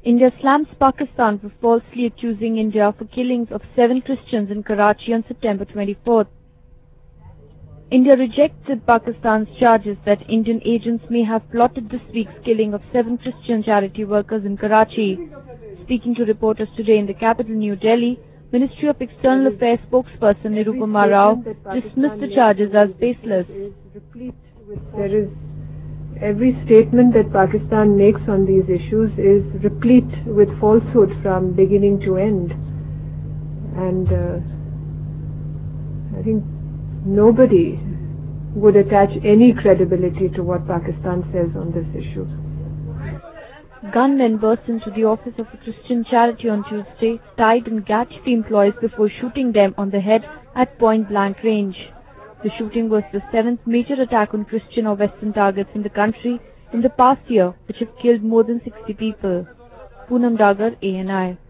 India slams Pakistan for falsely accusing India for killings of 7 Christians in Karachi on September 24th. India rejected Pakistan's charges that Indian agents may have plotted this week's killing of 7 Christian charity workers in Karachi. Speaking to reporters today in the capital New Delhi, Ministry of External Affairs spokesperson Nirupama Rao dismissed the charges as baseless. Every statement that Pakistan makes on these issues is replete with falsehood from beginning to end. And I think nobody would attach any credibility to what Pakistan says on this issue. Gunmen burst into the office of a Christian charity on Tuesday, tied and gagged the employees before shooting them on the head at point-blank range. The shooting was the 7th major attack on Christian or Western targets in the country in the past year, which have killed more than 60 people. Poonam Dagar, ANI.